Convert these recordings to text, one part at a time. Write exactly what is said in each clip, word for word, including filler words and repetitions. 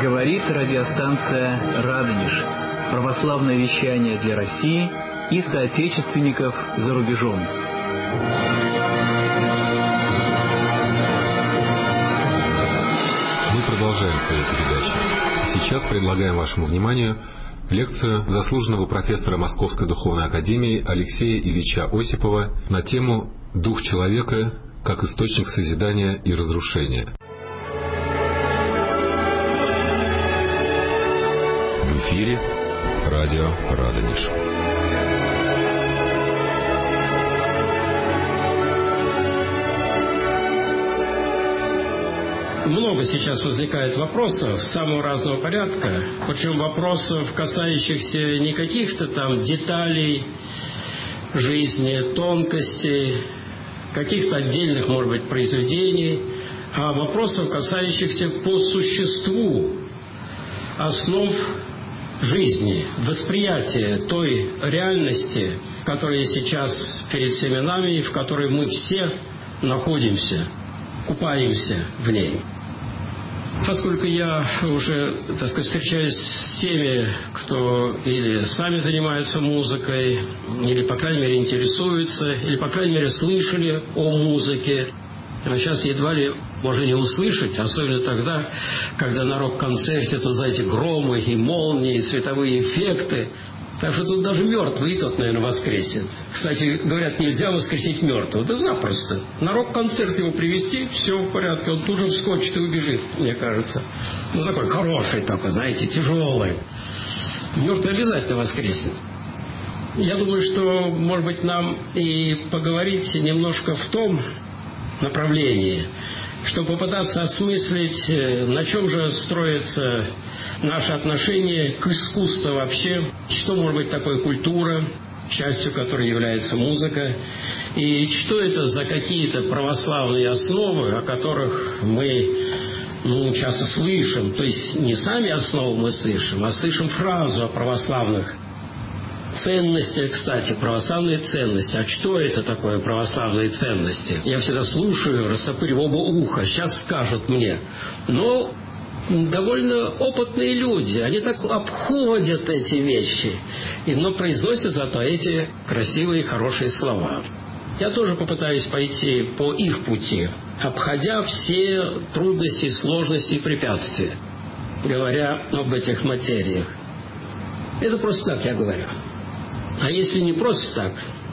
Говорит радиостанция «Радонеж». Православное вещание для России и соотечественников за рубежом. Мы продолжаем свою передачу. Сейчас предлагаем вашему вниманию лекцию заслуженного профессора Московской духовной академии Алексея Ильича Осипова на тему «Дух человека как источник созидания и разрушения». В эфире радио «Радонеж». Много сейчас возникает вопросов самого разного порядка, причем вопросов, касающихся не каких-то там деталей жизни, тонкостей, каких-то отдельных, может быть, произведений, а вопросов, касающихся по существу основ жизни, восприятия той реальности, которая сейчас перед всеми нами и в которой мы все находимся, купаемся в ней. Поскольку я уже, так сказать, встречаюсь с теми, кто или сами занимаются музыкой, или, по крайней мере, интересуются, или, по крайней мере, слышали о музыке, а сейчас едва ли можно не услышать, особенно тогда, когда на рок-концерте, то, знаете, громы и молнии, и световые эффекты. Так что тут даже мертвый и тот, наверное, воскресит. Кстати, говорят, нельзя воскресить мертвого. Да запросто. На рок-концерт его привезти, все в порядке. Он тут же вскочит и убежит, мне кажется. Ну, такой хороший такой, знаете, тяжелый. Мертвый обязательно воскреснет. Я думаю, что, может быть, нам и поговорить немножко в том направлении, чтобы попытаться осмыслить, на чем же строится наше отношение к искусству вообще, что может быть такое культура, частью которой является музыка, и что это за какие-то православные основы, о которых мы ну, часто слышим, то есть не сами основы мы слышим, а слышим фразу о православных ценности, кстати, православные ценности. А что это такое православные ценности? Я всегда слушаю, растопырив оба уха. Сейчас скажут мне. Но довольно опытные люди. Они так обходят эти вещи. И, но произносят зато эти красивые, хорошие слова. Я тоже попытаюсь пойти по их пути, обходя все трудности, сложности и препятствия, говоря об этих материях. Это просто так я говорю. А если не просто так,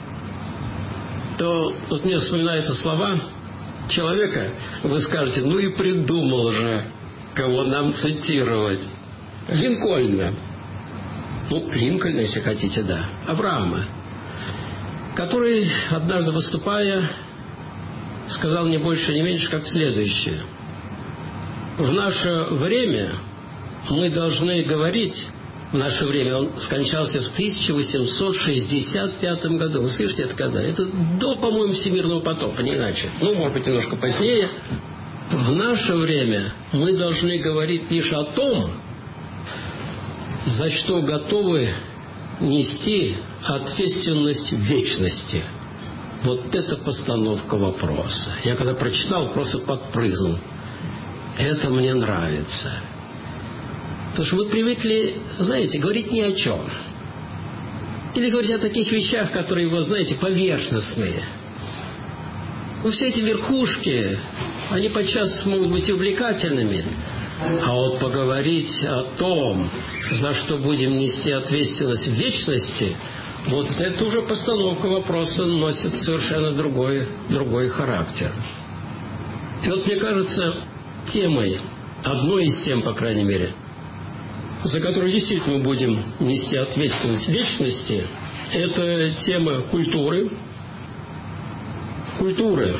то вот мне вспоминаются слова человека, вы скажете, ну и придумал же, кого нам цитировать. Линкольна. Ну, Линкольна, если хотите, да. Авраама. Который, однажды выступая, сказал не больше, не меньше, как следующее. В наше время мы должны говорить. В наше время он скончался в тысяча восемьсот шестьдесят пятом году. Вы слышите, это когда? Это до, по-моему, Всемирного потопа, не иначе. Ну, может быть, немножко позднее. В наше время мы должны говорить лишь о том, за что готовы нести ответственность в вечности. Вот это постановка вопроса. Я когда прочитал, просто подпрыгнул. Это мне нравится. Потому что мы привыкли, знаете, говорить ни о чем. Или говорить о таких вещах, которые, вы знаете, поверхностные. Ну, все эти верхушки, они подчас могут быть увлекательными. А вот поговорить о том, за что будем нести ответственность в вечности, вот это уже постановка вопроса носит совершенно другой, другой характер. И вот, мне кажется, темой, одной из тем, по крайней мере, за которую действительно мы будем нести ответственность вечности, это тема культуры. Культуры.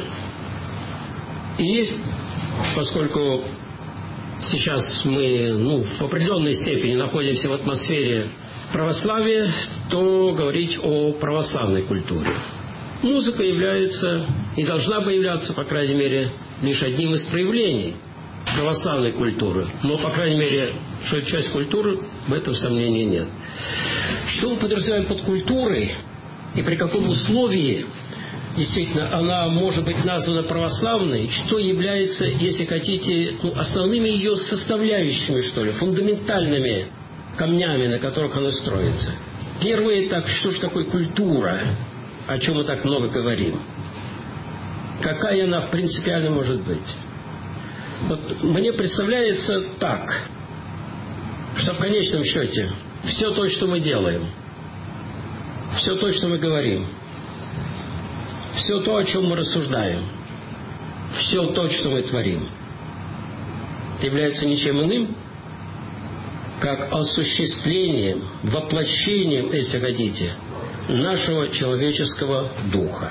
И поскольку сейчас мы ну, в определенной степени находимся в атмосфере православия, то говорить о православной культуре. Музыка является и должна бы являться, по крайней мере, лишь одним из проявлений православной культуры. Но, по крайней мере, что это часть культуры, в этом сомнений нет. Что мы подразумеваем под культурой и при каком условии действительно, она может быть названа православной, что является, если хотите, ну, основными ее составляющими, что ли, фундаментальными камнями, на которых она строится. Первое, так, что же такое культура, о чем мы так много говорим? Какая она принципиально может быть? Вот мне представляется так, что в конечном счете все то, что мы делаем, все то, что мы говорим, все то, о чем мы рассуждаем, все то, что мы творим, является ничем иным, как осуществлением, воплощением, если хотите, нашего человеческого духа.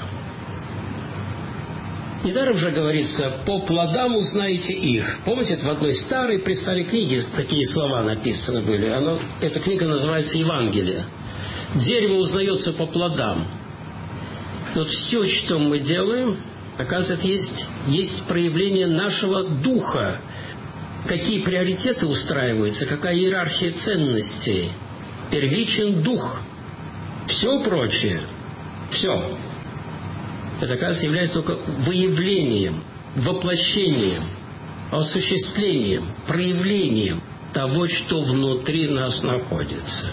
Недаром же говорится, по плодам узнаете их. Помните, в одной старой, престарой книге такие слова написаны были. Оно, эта книга называется «Евангелие». Дерево узнается по плодам. Вот все, что мы делаем, оказывается, есть, есть проявление нашего духа. Какие приоритеты устраиваются, какая иерархия ценностей. Первичен дух. Все прочее, все, это, оказывается, является только выявлением, воплощением, осуществлением, проявлением того, что внутри нас находится.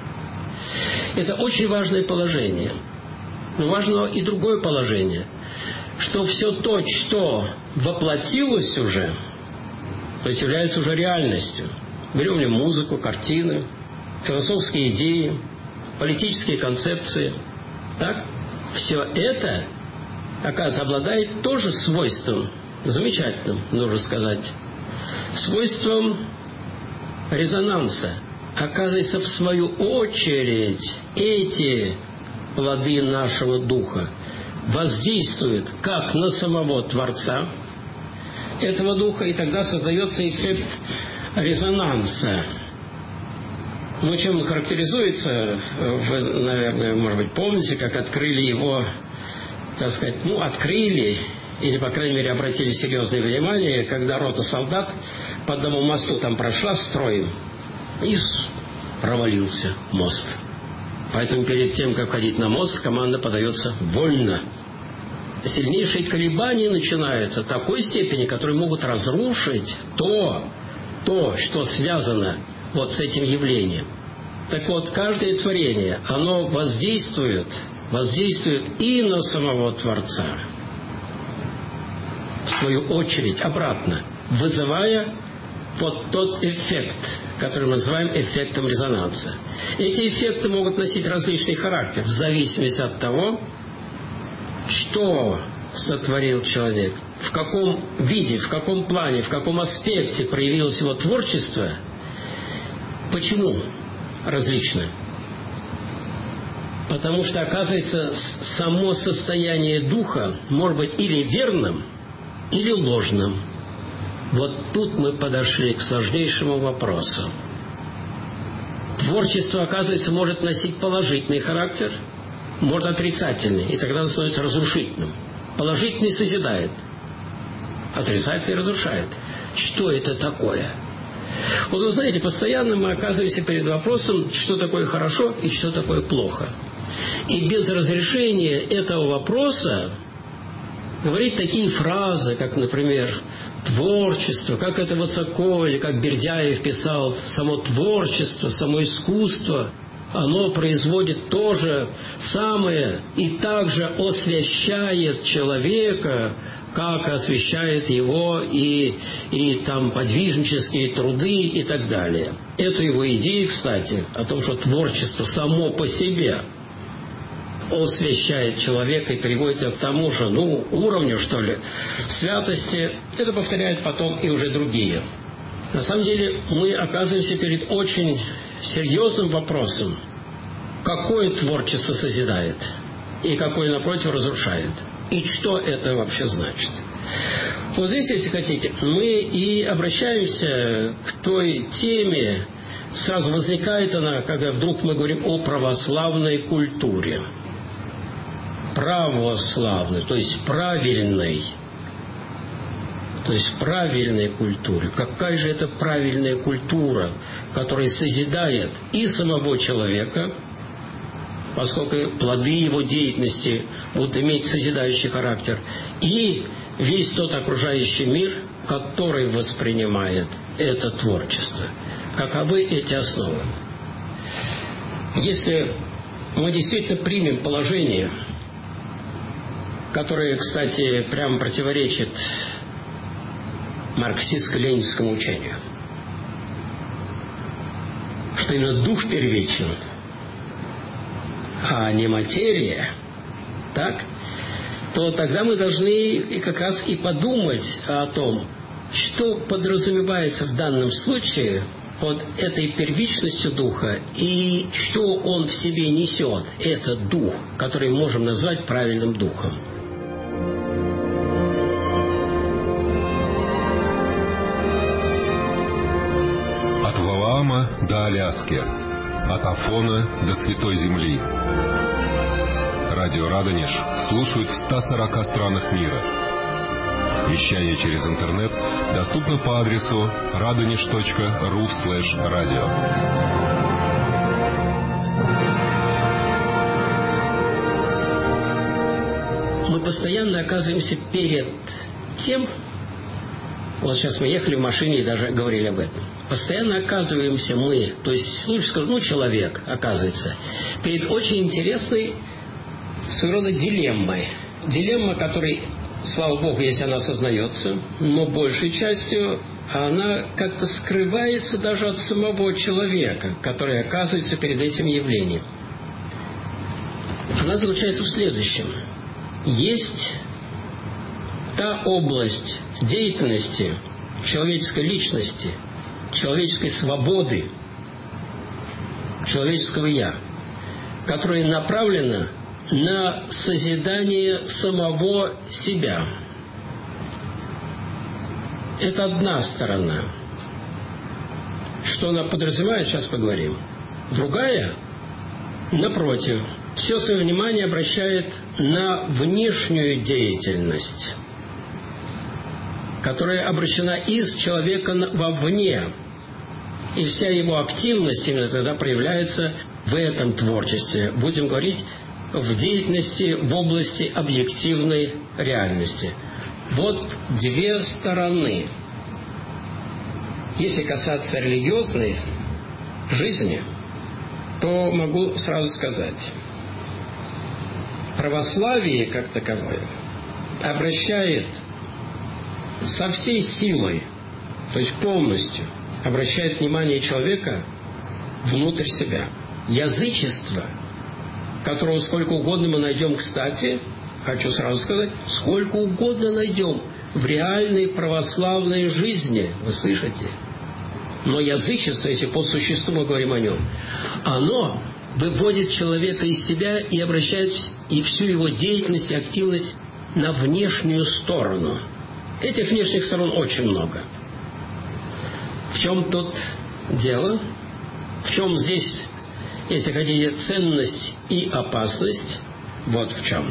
Это очень важное положение. Но важно и другое положение, что все то, что воплотилось уже, то есть является уже реальностью. Берем ли музыку, картины, философские идеи, политические концепции, так? Все это, оказывается, обладает тоже свойством, замечательным, нужно сказать, свойством резонанса. Оказывается, в свою очередь, эти плоды нашего духа воздействуют как на самого Творца этого духа, и тогда создается эффект резонанса. Ну, чем он характеризуется, вы, наверное, может быть, помните, как открыли его, так сказать, ну, открыли, или, по крайней мере, обратили серьезное внимание, когда рота солдат по одному мосту там прошла строем, и провалился мост. Поэтому перед тем, как ходить на мост, команда подается вольно. Сильнейшие колебания начинаются в такой степени, которые могут разрушить то, то, что связано вот с этим явлением. Так вот, каждое творение, оно воздействует, воздействует и на самого Творца, в свою очередь, обратно, вызывая вот тот эффект, который мы называем эффектом резонанса. Эти эффекты могут носить различный характер, в зависимости от того, что сотворил человек, в каком виде, в каком плане, в каком аспекте проявилось его творчество. Почему различно? Потому что, оказывается, само состояние духа может быть или верным, или ложным. Вот тут мы подошли к сложнейшему вопросу. Творчество, оказывается, может носить положительный характер, может отрицательный, и тогда оно становится разрушительным. Положительный созидает, отрицательный разрушает. Что это такое? Вот вы знаете, постоянно мы оказываемся перед вопросом, что такое хорошо и что такое плохо. И без разрешения этого вопроса говорить такие фразы, как, например, творчество, как это высоко, или как Бердяев писал, само творчество, само искусство, оно производит то же самое и также освящает человека, как освещает его и, и там подвижнические труды и так далее. Эту его идею, кстати, о том, что творчество само по себе освящает человека и приводит к тому же, ну, уровню, что ли, святости, это повторяют потом и уже другие. На самом деле мы оказываемся перед очень серьезным вопросом, какое творчество созидает и какое, напротив, разрушает. И что это вообще значит? Вот здесь, если хотите, мы и обращаемся к той теме, сразу возникает она, когда вдруг мы говорим о православной культуре. Православной, то есть правильной. То есть правильной культуре. Какая же это правильная культура, которая созидает и самого человека, поскольку плоды его деятельности будут иметь созидающий характер, и весь тот окружающий мир, который воспринимает это творчество. Каковы эти основы? Если мы действительно примем положение, которое, кстати, прямо противоречит марксистско-ленинскому учению, что именно дух первичен, а не материя, так, то тогда мы должны и как раз и подумать о том, что подразумевается в данном случае под этой первичностью духа и что он в себе несет, этот дух, который мы можем назвать правильным духом. От Валаама до Аляски, от Афона до Святой Земли. Радио Радонеж слушают в ста сорока странах мира. Вещание через интернет доступно по адресу радонеж точка ру слэш радио. Мы постоянно оказываемся перед тем, вот сейчас мы ехали в машине и даже говорили об этом, постоянно оказываемся мы, то есть лучше скажу, ну человек оказывается, перед очень интересной своего рода дилеммой. Дилемма, которой, слава Богу, если она осознается, но большей частью она как-то скрывается даже от самого человека, который оказывается перед этим явлением. Она заключается в следующем. Есть та область деятельности человеческой личности, человеческой свободы, человеческого «я», которая направлена на созидание самого себя. Это одна сторона. Что она подразумевает, сейчас поговорим. Другая, напротив, все свое внимание обращает на внешнюю деятельность, которая обращена из человека вовне. И вся его активность именно тогда проявляется в этом творчестве. Будем говорить, в деятельности в области объективной реальности. Вот две стороны. Если касаться религиозной жизни, то могу сразу сказать, православие как таковое обращает со всей силой, то есть полностью, обращает внимание человека внутрь себя. Язычество, которого сколько угодно мы найдем, кстати, хочу сразу сказать, сколько угодно найдем в реальной православной жизни, вы слышите? Но язычество, если по существу мы говорим о нем, оно выводит человека из себя и обращает и всю его деятельность и активность на внешнюю сторону. Этих внешних сторон очень много. В чем тут дело? В чем здесь, если хотите, ценность и опасность? Вот в чем.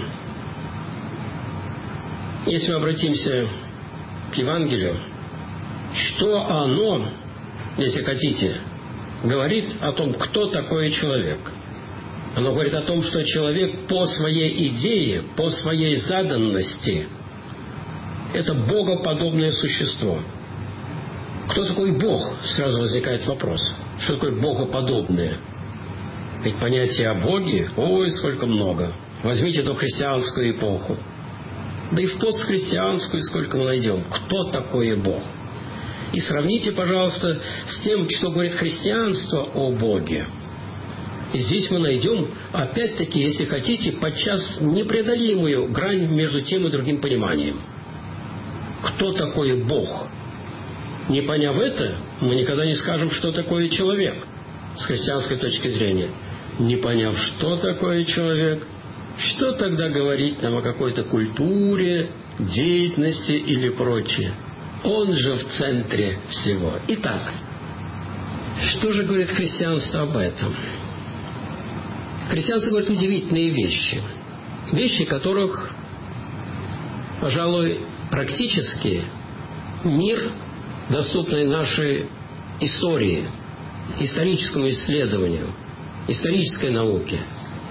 Если мы обратимся к Евангелию, что оно, если хотите, говорит о том, кто такой человек. Оно говорит о том, что человек по своей идее, по своей заданности – это богоподобное существо. Кто такой Бог? Сразу возникает вопрос. Что такое богоподобное? Ведь понятие о Боге, ой, сколько много. Возьмите дохристианскую эпоху. Да и в постхристианскую сколько мы найдем. Кто такой Бог? И сравните, пожалуйста, с тем, что говорит христианство о Боге. И здесь мы найдем, опять-таки, если хотите, подчас непреодолимую грань между тем и другим пониманием. Кто такой Бог? Не поняв это, мы никогда не скажем, что такое человек с христианской точки зрения. Не поняв, что такое человек, что тогда говорить нам о какой-то культуре, деятельности или прочее? Он же в центре всего. Итак, что же говорит христианство об этом? Христианство говорит удивительные вещи. Вещи, которых, пожалуй, практически мир, доступный нашей истории, историческому исследованию, исторической науке,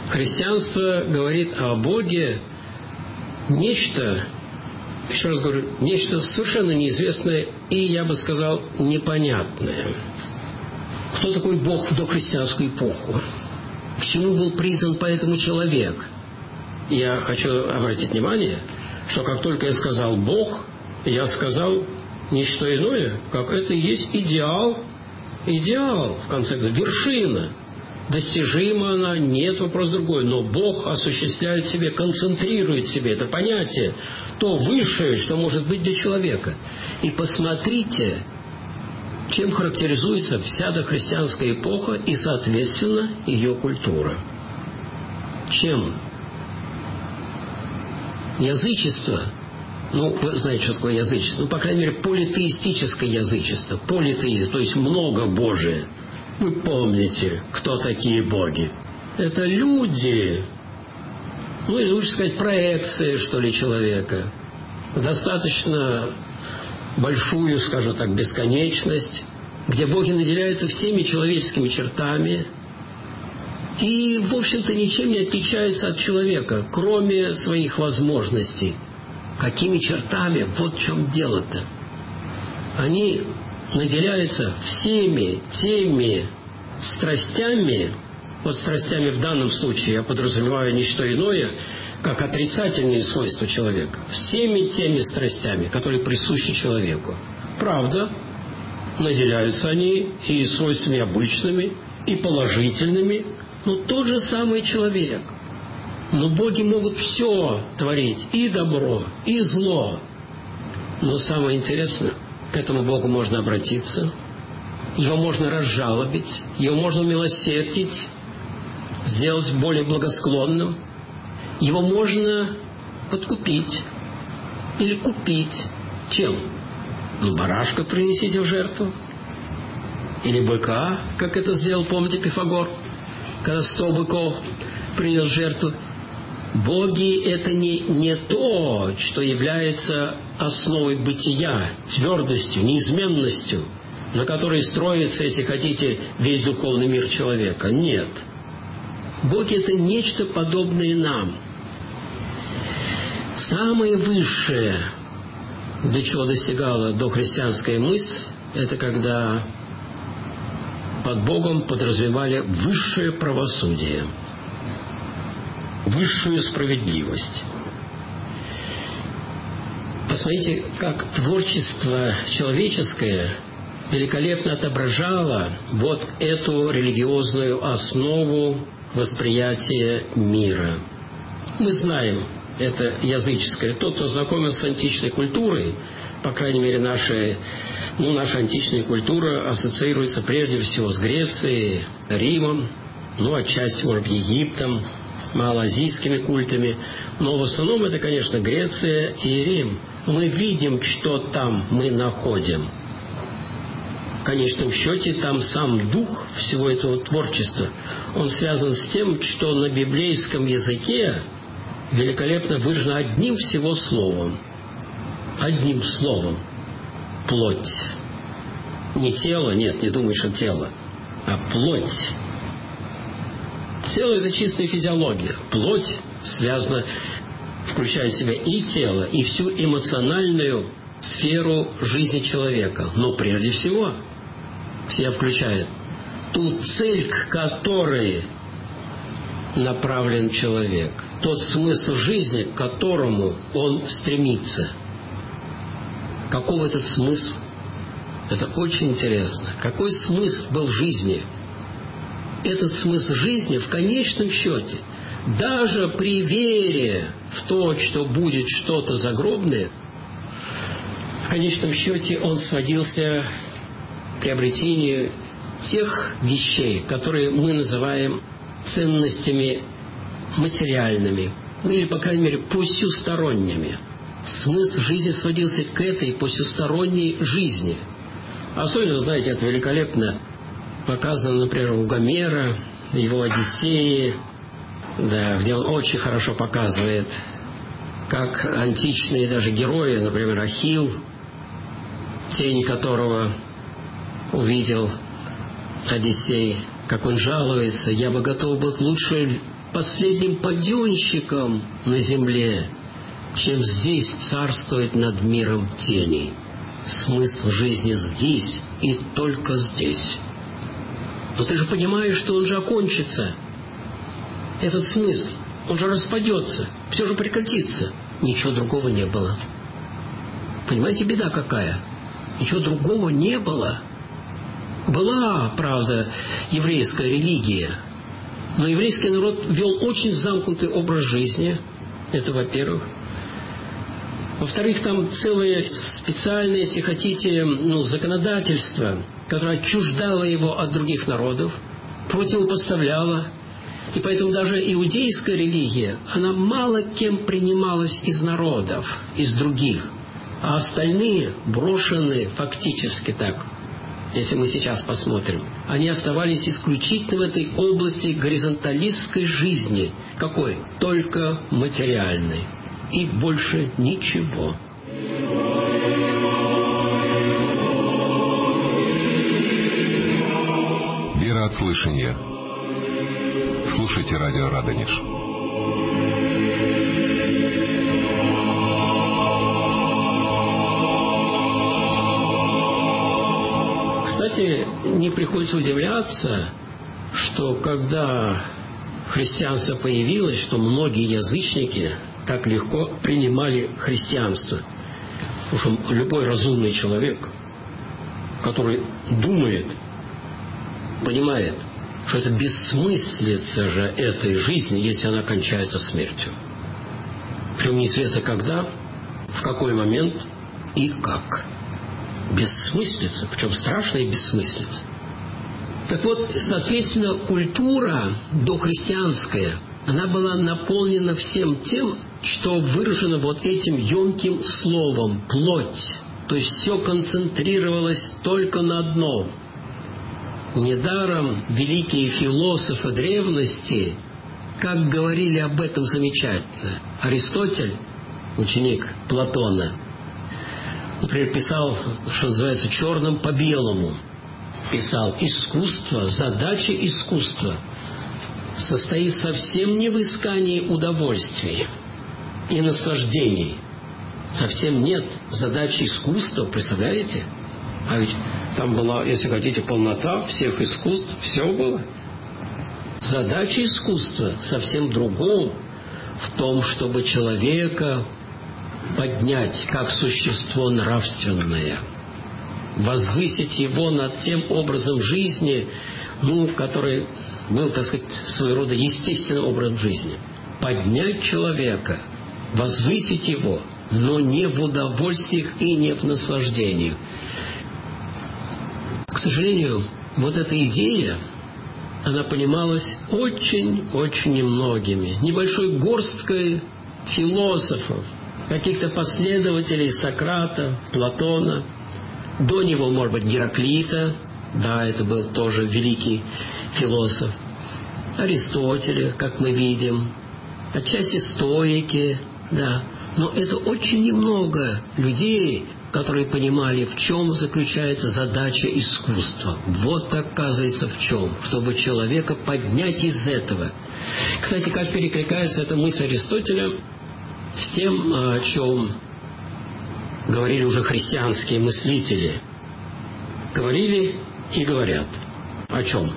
Христианство говорит о Боге нечто, еще раз говорю, нечто совершенно неизвестное и, я бы сказал, непонятное. Кто такой Бог в дохристианскую эпоху? К чему был призван поэтому человек? Я хочу обратить внимание, что как только я сказал «Бог», я сказал не что иное, как это и есть идеал, идеал, в конце концов, вершина. Достижима она, нет, вопрос другой. Но Бог осуществляет в себе, концентрирует в себе это понятие, то высшее, что может быть для человека. И посмотрите, чем характеризуется вся дохристианская эпоха и, соответственно, ее культура. Чем? Язычество. Ну, вы знаете, что такое язычество. Ну, по крайней мере, политеистическое язычество. Политеизм, то есть многобожие. Вы помните, кто такие боги? Это люди, ну, или лучше сказать, проекции, что ли, человека. Достаточно большую, скажу так, бесконечность, где боги наделяются всеми человеческими чертами и, в общем-то, ничем не отличаются от человека, кроме своих возможностей. Какими чертами? Вот в чем дело-то. Они наделяются всеми теми страстями, вот страстями в данном случае я подразумеваю не что иное, как отрицательные свойства человека, всеми теми страстями, которые присущи человеку. Правда, наделяются они и свойствами обычными, и положительными, но тот же самый человек. Но боги могут все творить, и добро, и зло. Но самое интересное, к этому Богу можно обратиться, его можно разжалобить, его можно умилосердить, сделать более благосклонным, его можно подкупить или купить. Чем? Ну, барашка принесите в жертву, или быка, как это сделал, помните, Пифагор, когда сто быков принес в жертву. Боги – это не, не то, что является основой бытия, твердостью, неизменностью, на которой строится, если хотите, весь духовный мир человека. Нет. Боги – это нечто подобное нам. Самое высшее, до чего достигала дохристианская мысль, это когда под Богом подразумевали высшее правосудие, высшую справедливость. Посмотрите, как творчество человеческое великолепно отображало вот эту религиозную основу восприятия мира. Мы знаем, это языческое. Тот, кто знакомится с античной культурой, по крайней мере, наша, ну, наша античная культура ассоциируется прежде всего с Грецией, Римом, ну, отчасти, может быть, Египтом, малоазийскими культами, но в основном это, конечно, Греция и Рим. Мы видим, что там мы находим. В конечном счете, там сам дух всего этого творчества, он связан с тем, что на библейском языке великолепно выражено одним всего словом. Одним словом. Плоть. Не тело, нет, не думай, что тело, а плоть. Тело – это чистая физиология. Плоть связана, включая в себя и тело, и всю эмоциональную сферу жизни человека. Но прежде всего, все включает ту цель, к которой направлен человек, тот смысл жизни, к которому он стремится. Каков этот смысл? Это очень интересно. Какой смысл был в жизни? Этот смысл жизни в конечном счете, даже при вере в то, что будет что-то загробное, в конечном счете он сводился к приобретению тех вещей, которые мы называем ценностями материальными, ну или, по крайней мере, посюсторонними. Смысл жизни сводился к этой посюсторонней жизни. Особенно, знаете, это великолепно показано, например, у Гомера, его «Одиссеи», да, где он очень хорошо показывает, как античные даже герои, например, Ахилл, тень которого увидел Одиссей, как он жалуется: «Я бы готов был лучше последним паденщиком на земле, чем здесь царствовать над миром теней. Смысл жизни здесь и только здесь. Но ты же понимаешь, что он же окончится. Этот смысл, он же распадется, все же прекратится. Ничего другого не было. Понимаете, беда какая? Ничего другого не было. Была, правда, еврейская религия, но еврейский народ вел очень замкнутый образ жизни. Это во-первых. Во-вторых, там целое специальное, если хотите, ну, законодательство, которое отчуждало его от других народов, противопоставляло. И поэтому даже иудейская религия, она мало кем принималась из народов, из других. А остальные, брошенные фактически так, если мы сейчас посмотрим, они оставались исключительно в этой области горизонталистской жизни. Какой? Только материальной. И больше ничего. Вера от слышания. Слушайте радио Радонеж. Кстати, не приходится удивляться, что когда христианство появилось, что многие язычники так легко принимали христианство. Потому что любой разумный человек, который думает, понимает, что это бессмыслица же этой жизни, если она кончается смертью. Причем неизвестно когда, в какой момент и как. Бессмыслица, причем страшная бессмыслица. Так вот, соответственно, культура дохристианская, она была наполнена всем тем, что выражено вот этим емким словом «плоть». То есть все концентрировалось только на одном. Недаром великие философы древности, как говорили об этом замечательно. Аристотель, ученик Платона, например, писал, что называется, черным по белому. Писал: искусство, задача искусства состоит совсем не в искании удовольствий и наслаждений. Совсем нет задачи искусства, представляете? А ведь там была, если хотите, полнота всех искусств, все было. Задача искусства совсем другом, в том, чтобы человека поднять как существо нравственное, возвысить его над тем образом жизни, ну, который был, так сказать, своего рода естественным образом жизни. Поднять человека, возвысить его, но не в удовольствиях и не в наслаждениях. К сожалению, вот эта идея, она понималась очень-очень немногими, небольшой горсткой философов, каких-то последователей Сократа, Платона, до него, может быть, Гераклита, да, это был тоже великий философ, Аристотеля, как мы видим, отчасти стоики, да, но это очень немного людей, которые понимали, в чем заключается задача искусства. Вот, оказывается, в чем, чтобы человека поднять из этого. Кстати, как перекликается эта мысль Аристотеля с тем, о чем говорили уже христианские мыслители. Говорили и говорят. О чем?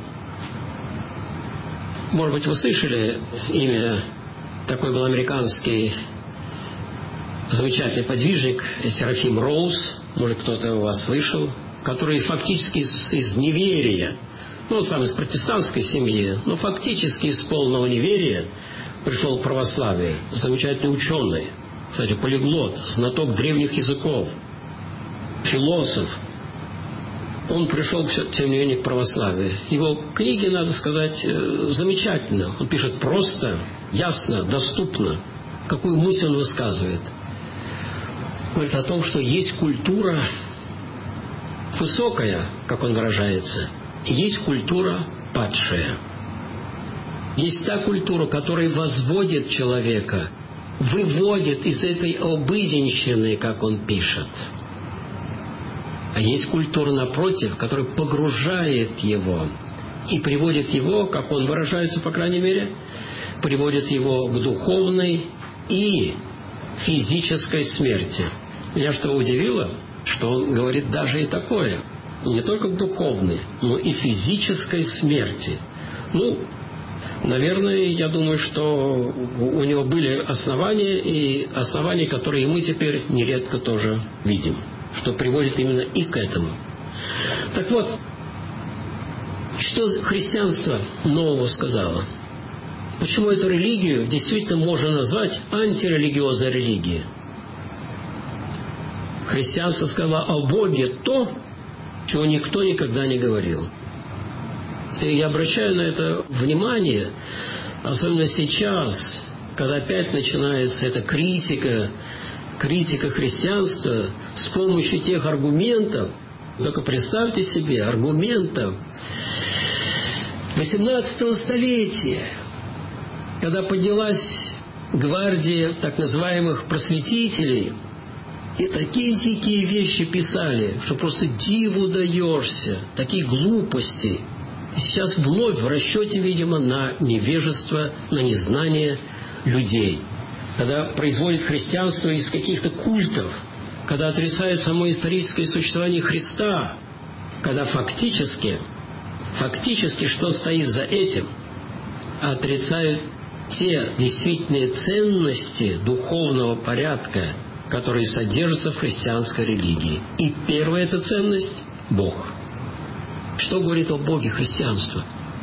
Может быть, вы слышали имя, такой был американский замечательный подвижник Серафим Роуз, может, кто-то у вас слышал, который фактически из, из неверия, ну, он сам из протестантской семьи, но фактически из полного неверия пришел к православию. Замечательный ученый, кстати, полиглот, знаток древних языков, философ. Он пришел, тем не менее, к православию. Его книги, надо сказать, замечательно. Он пишет просто, ясно, доступно, какую мысль он высказывает. Говорит о том, что есть культура высокая, как он выражается, и есть культура падшая. Есть та культура, которая возводит человека, выводит из этой обыденщины, как он пишет. А есть культура, напротив, которая погружает его и приводит его, как он выражается, по крайней мере, приводит его к духовной и физической смерти. Меня что удивило, что он говорит даже и такое. Не только к духовной, но и физической смерти. Ну, наверное, я думаю, что у него были основания, и основания, которые мы теперь нередко тоже видим, что приводит именно и к этому. Так вот, что христианство нового сказало? Почему эту религию действительно можно назвать антирелигиозной религией? Христианство сказало о Боге то, чего никто никогда не говорил. И я обращаю на это внимание, особенно сейчас, когда опять начинается эта критика, критика христианства с помощью тех аргументов, только представьте себе, аргументов восемнадцатого столетия, когда поднялась гвардия так называемых просветителей, и такие дикие вещи писали, что просто диву даешься, такие глупости. И сейчас вновь в расчете, видимо, на невежество, на незнание людей. Когда производит христианство из каких-то культов, когда отрицает само историческое существование Христа, когда фактически, фактически, что стоит за этим, отрицают те действительные ценности духовного порядка, которые содержатся в христианской религии. И первая эта ценность – Бог. Что говорит о Боге христианство?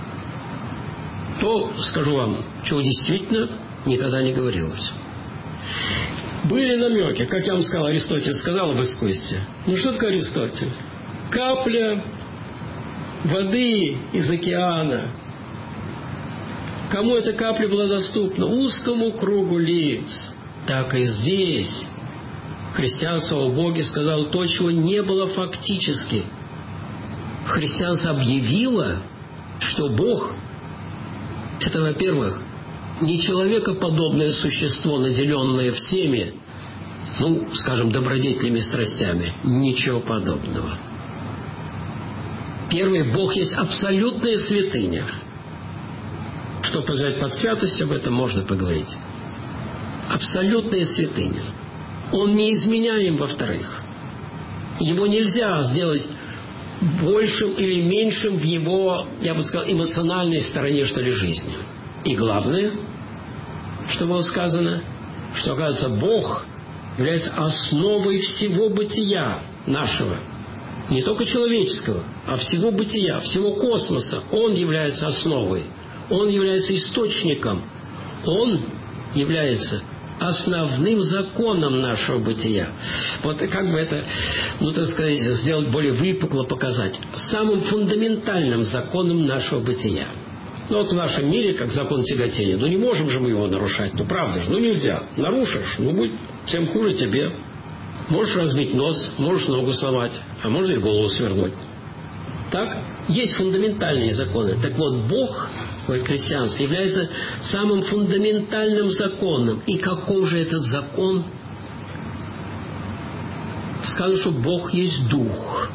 То, скажу вам, чего действительно никогда не говорилось. Были намеки, как я вам сказал, Аристотель сказал об искусстве. Ну что такое Аристотель? Капля воды из океана. Кому эта капля была доступна? Узкому кругу лиц. Так и здесь христианство о Боге сказало то, чего не было фактически. Христианство объявило, что Бог – это, во-первых, не человекоподобное существо, наделенное всеми, ну, скажем, добродетельными страстями. Ничего подобного. Первый, Бог есть абсолютная святыня. Что познать под святостью, об этом можно поговорить. Абсолютная святыня. Он неизменяем, во-вторых. Его нельзя сделать большим или меньшим в его, я бы сказал, эмоциональной стороне, что ли, жизни. И главное, что было сказано, что, оказывается, Бог является основой всего бытия нашего. Не только человеческого, а всего бытия, всего космоса. Он является основой. Он является источником. Он является основным законом нашего бытия. Вот как бы это, ну, так сказать, сделать более выпукло, показать. Самым фундаментальным законом нашего бытия. Ну, вот в нашем мире, как закон тяготения, ну, не можем же мы его нарушать. Ну, правда же, ну, нельзя. Нарушишь, ну, будет тем хуже тебе. Можешь разбить нос, можешь ногу сломать, а можно и голову свернуть. Так? Есть фундаментальные законы. Так вот, Бог, говорит христианство, является самым фундаментальным законом. И каков же этот закон? Сказано, что Бог есть Дух.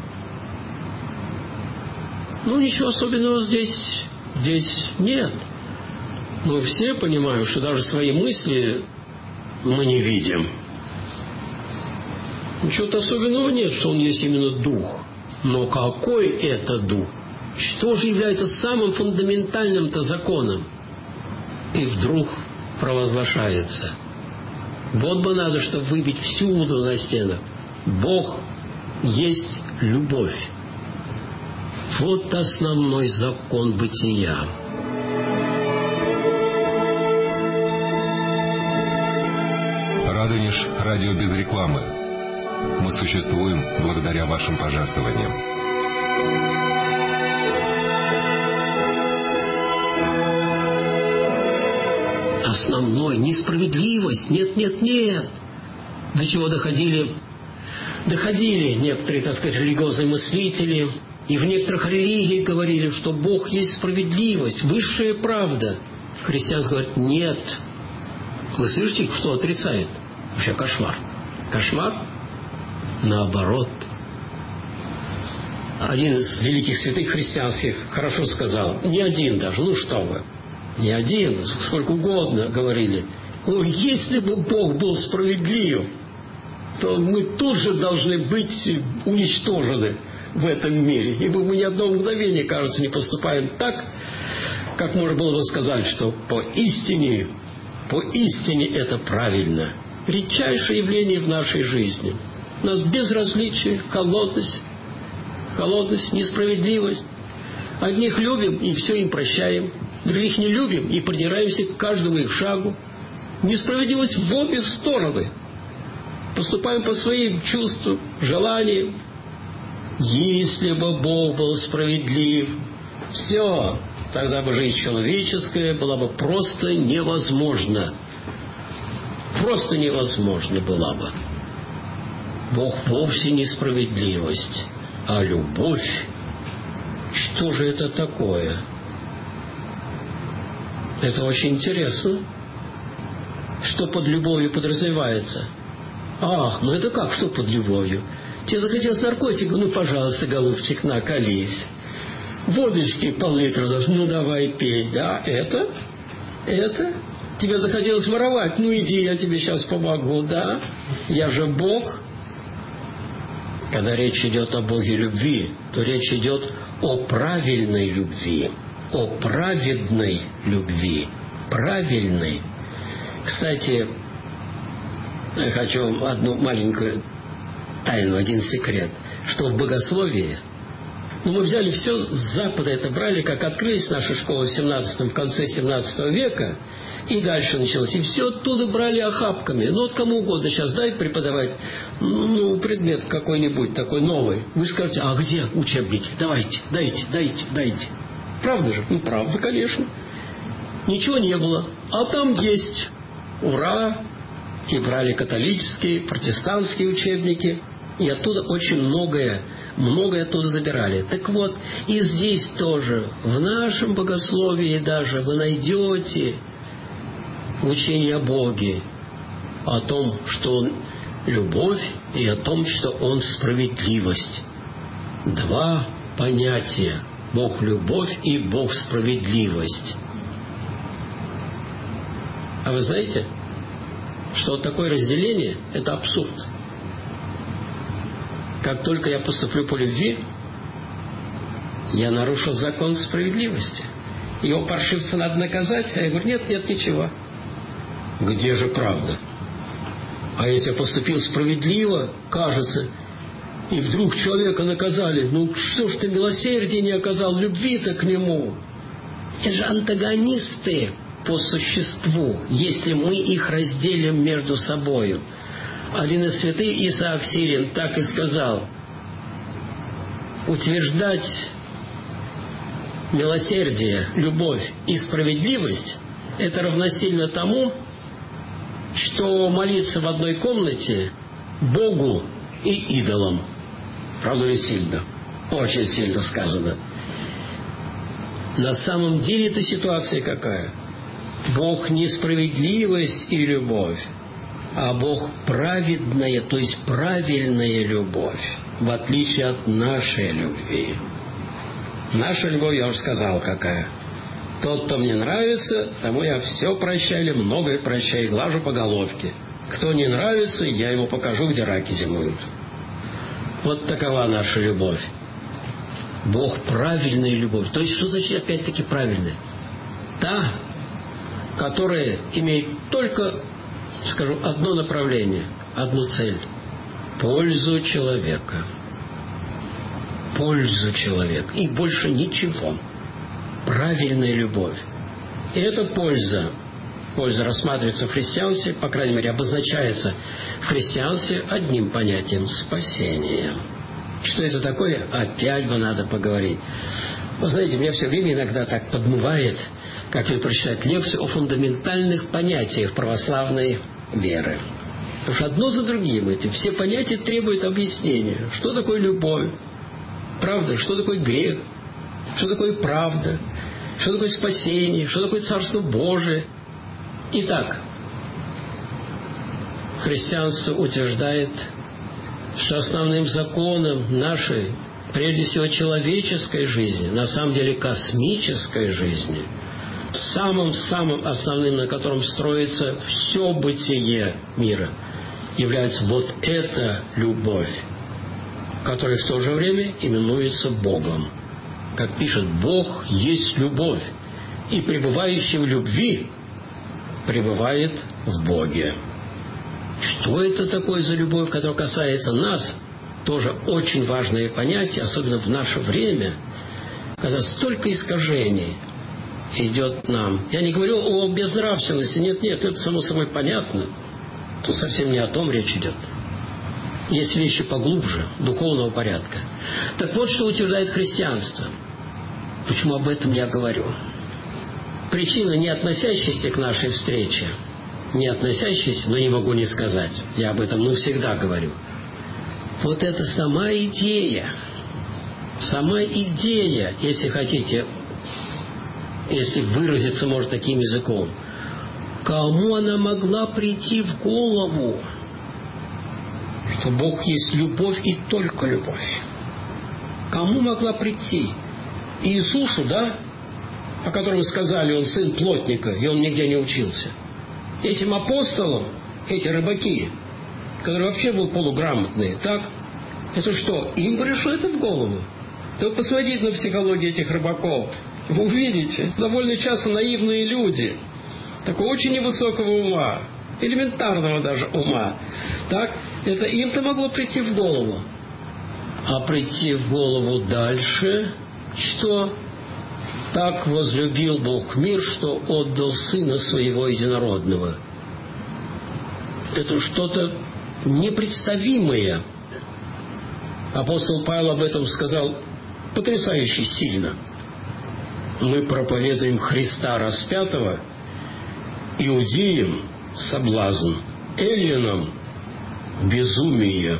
Ну, ничего особенного здесь, здесь нет. Мы все понимаем, что даже свои мысли мы не видим. Ничего-то особенного нет, что Он есть именно Дух. Но какой это Дух? Что же является самым фундаментальным-то законом? И вдруг провозглашается. Вот бы надо, чтобы выбить всюду на стенах. Бог есть любовь. Вот основной закон бытия. Радонеж – радио без рекламы. Мы существуем благодаря вашим пожертвованиям. Основной несправедливость. Нет, нет, нет. До чего доходили, доходили некоторые, так сказать, религиозные мыслители. И в некоторых религиях говорили, что Бог есть справедливость, высшая правда. Христианство говорит, нет. Вы слышите, что отрицает? Вообще кошмар. Кошмар? Наоборот. Один из великих святых христианских хорошо сказал, не один даже, ну что вы, не один, сколько угодно говорили, ну, если бы Бог был справедлив, то мы тут же должны быть уничтожены в этом мире. Ибо мы ни одно мгновение, кажется, не поступаем так, как можно было бы сказать, что поистине, поистине это правильно. Редчайшее явление в нашей жизни. У нас безразличие, холодность, холодность, несправедливость. Одних любим и все им прощаем, других не любим и придираемся к каждому их шагу. Несправедливость в обе стороны. Поступаем по своим чувствам, желаниям. Если бы Бог был справедлив, все, тогда бы жизнь человеческая была бы просто невозможна. Просто невозможна была бы. Бог вовсе не справедливость, а любовь. Что же это такое? Это очень интересно. Что под любовью подразумевается? А, ну это как, что под любовью? Тебе захотелось наркотика? Ну, пожалуйста, голубчик, на, колись. Водочки пол-литра, ну давай пей. Да, это? Это? Тебе захотелось воровать? Ну иди, я тебе сейчас помогу, да? Я же Бог. Когда речь идет о Боге любви, то речь идет о правильной любви, о праведной любви. Правильной. Кстати, я хочу вам одну маленькую тайну, один секрет, что в богословии, ну, мы взяли все с Запада, это брали, как открылись наши школы в семнадцатом, в конце семнадцатого века, и дальше началось. И все оттуда брали охапками. Ну, вот кому угодно сейчас дай преподавать, ну, предмет какой-нибудь такой новый. Вы скажете, а где учебники? Давайте, дайте, дайте, дайте. Правда же? Ну, правда, конечно. Ничего не было. А там есть. Ура! И брали католические, протестантские учебники. И оттуда очень многое, многое оттуда забирали. Так вот, и здесь тоже, в нашем богословии даже, вы найдете учение о Боге, о том, что Он любовь, и о том, что Он справедливость. Два понятия. Бог любовь и Бог справедливость. А вы знаете, что вот такое разделение – это абсурд. Как только я поступлю по любви, я нарушил закон справедливости. Его паршивца надо наказать, а я говорю, нет, нет, ничего. Где же правда? А если я поступил справедливо, кажется, и вдруг человека наказали, ну что ж ты милосердия не оказал, любви-то к нему? Это же антагонисты по существу, если мы их разделим между собою. Один из святых, Исаак Сирин, так и сказал: утверждать милосердие, любовь и справедливость – это равносильно тому, что молиться в одной комнате Богу и идолам. Правда ли сильно? Очень сильно сказано. На самом деле это ситуация какая? Бог не справедливость и любовь, а Бог праведная, то есть правильная любовь, в отличие от нашей любви. Наша любовь, я уже сказал, какая. Тот, кто мне нравится, тому я все прощаю или многое прощаю, глажу по головке. Кто не нравится, я ему покажу, где раки зимуют. Вот такова наша любовь. Бог правильная любовь. То есть, что значит опять-таки правильная? Та, которая имеет только, скажу, одно направление, одну цель. Пользу человека. Пользу человека. И больше ничего. Правильная любовь. И эта польза, польза рассматривается в христианстве, по крайней мере, обозначается в христианстве одним понятием – спасение. Что это такое? Опять бы надо поговорить. Вы знаете, меня все время иногда так подмывает, как вы прочитать лекцию о фундаментальных понятиях православной веры. Потому что одно за другим эти все понятия требуют объяснения. Что такое любовь? Правда? Что такое грех? Что такое правда? Что такое спасение? Что такое Царство Божие? Итак, христианство утверждает, что основным законом нашей, прежде всего человеческой жизни, на самом деле космической жизни, самым-самым основным, на котором строится все бытие мира, является вот эта любовь, которая в то же время именуется Богом. Как пишет, Бог есть любовь, и пребывающий в любви пребывает в Боге. Что это такое за любовь, которая касается нас, тоже очень важное понятие, особенно в наше время, когда столько искажений идет нам. Я не говорю о безнравственности, нет-нет, это само собой понятно. Тут совсем не о том речь идет. Есть вещи поглубже, духовного порядка. Так вот, что утверждает христианство. Почему об этом я говорю? Причина, не относящаяся к нашей встрече, не относящаяся, но не могу не сказать. Я об этом, ну, всегда говорю. Вот это сама идея, сама идея, если хотите, если выразиться, может, таким языком, кому она могла прийти в голову, что Бог есть любовь и только любовь? Кому могла прийти? Иисусу, да? О котором сказали, он сын плотника, и он нигде не учился. Этим апостолам, эти рыбаки, которые вообще были полуграмотные, так? Это что, им пришло это в голову? Да вы посмотрите на психологию этих рыбаков. Вы увидите, довольно часто наивные люди, такого очень невысокого ума, элементарного даже ума. Так? Это им-то могло прийти в голову. А прийти в голову дальше, что так возлюбил Бог мир, что отдал Сына Своего Единородного. Это что-то непредставимое. Апостол Павел об этом сказал потрясающе сильно. Мы проповедуем Христа распятого, иудеям соблазн, эллинам безумие.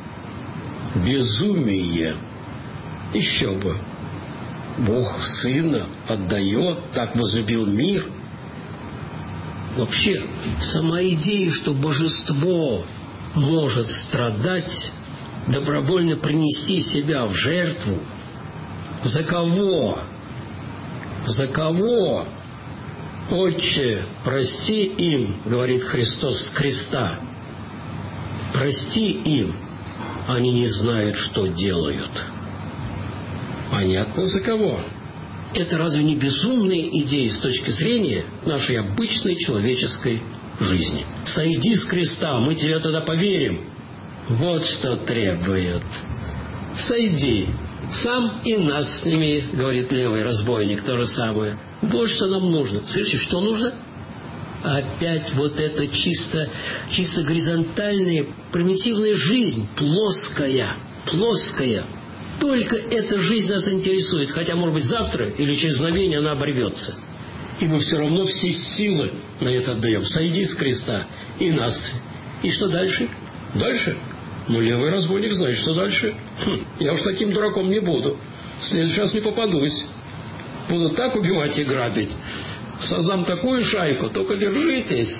Безумие. Еще бы. Бог Сына отдает, так возлюбил мир. Вообще, сама идея, что божество может страдать, добровольно принести себя в жертву. За кого? За кого? Отче, прости им, говорит Христос с креста. Прости им, они не знают, что делают. Понятно, за кого? Это разве не безумные идеи с точки зрения нашей обычной человеческой жизни? Сойди с креста, мы тебе тогда поверим. Вот что требует. Сойди. Сам и нас сними, говорит левый разбойник, то же самое. Вот что нам нужно. Слышите, что нужно? Опять вот эта чисто, чисто горизонтальная, примитивная жизнь, плоская, плоская. Только эта жизнь нас интересует, хотя, может быть, завтра или через мгновение она оборвется. И мы все равно все силы на это отдаем. Сойди с креста и нас. И что дальше? Дальше? Ну, левый разбойник знает, что дальше. Хм, я уж таким дураком не буду. В следующий раз не попадусь. Буду так убивать и грабить. Создам такую шайку, только держитесь.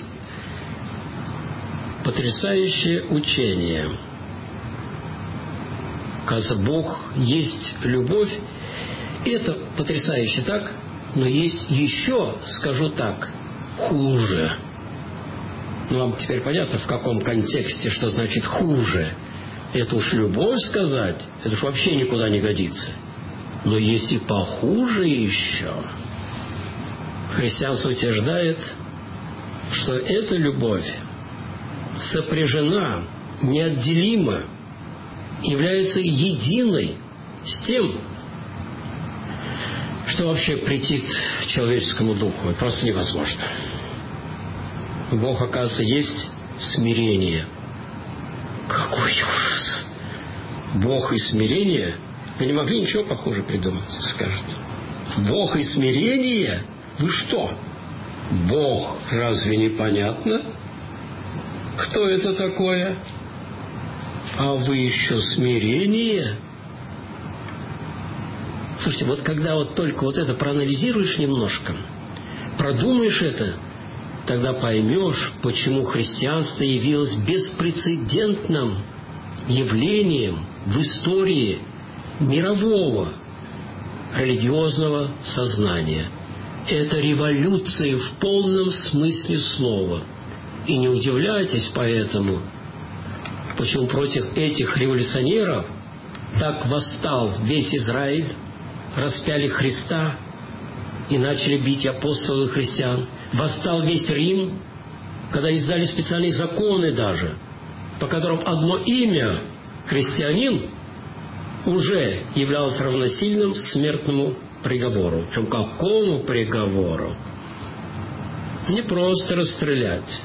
Потрясающее учение. Кажется, Бог есть любовь. Это потрясающе, так? Но есть еще, скажу так, хуже. Ну, вам теперь понятно, в каком контексте, что значит хуже. Это уж любовь сказать, это уж вообще никуда не годится. Но есть и похуже еще. Христианство утверждает, что эта любовь сопряжена, неотделима, является единой с тем, что вообще претит человеческому духу. Это просто невозможно. Бог, оказывается, есть смирение. Какой ужас! Бог и смирение? Вы не могли ничего похуже придумать, скажут. Бог и смирение? Вы что? Бог, разве не понятно? Кто это такое? А вы еще смирение? Слушайте, вот когда вот только вот это проанализируешь немножко, продумаешь это, тогда поймешь, почему христианство явилось беспрецедентным явлением в истории мирового религиозного сознания. Это революция в полном смысле слова. И не удивляйтесь поэтому, почему против этих революционеров так восстал весь Израиль, распяли Христа и начали бить апостолов и христиан. Восстал весь Рим, когда издали специальные законы даже, по которым одно имя христианин уже являлось равносильным смертному приговору. Причем какому приговору? Не просто расстрелять,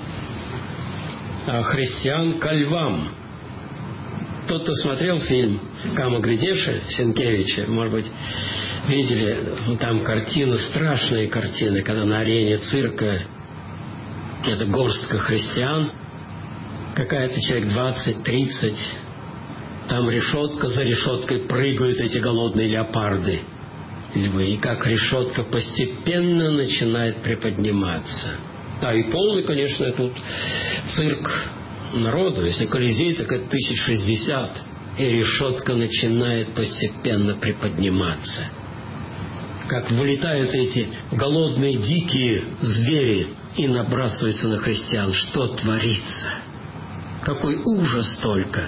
а христиан ко львам. Тот, кто смотрел фильм «Кама Гридеши» Сенкевича, может быть, видели, там картины, страшные картины, когда на арене цирка это горстка христиан, какая-то человек двадцать-тридцать, там решетка, за решеткой прыгают эти голодные леопарды, львы, и как решетка постепенно начинает приподниматься. Да, и полный, конечно, тут цирк народу. Если Колизей, так это тысяч шестьдесят. И решетка начинает постепенно приподниматься. Как вылетают эти голодные дикие звери и набрасываются на христиан. Что творится? Какой ужас только!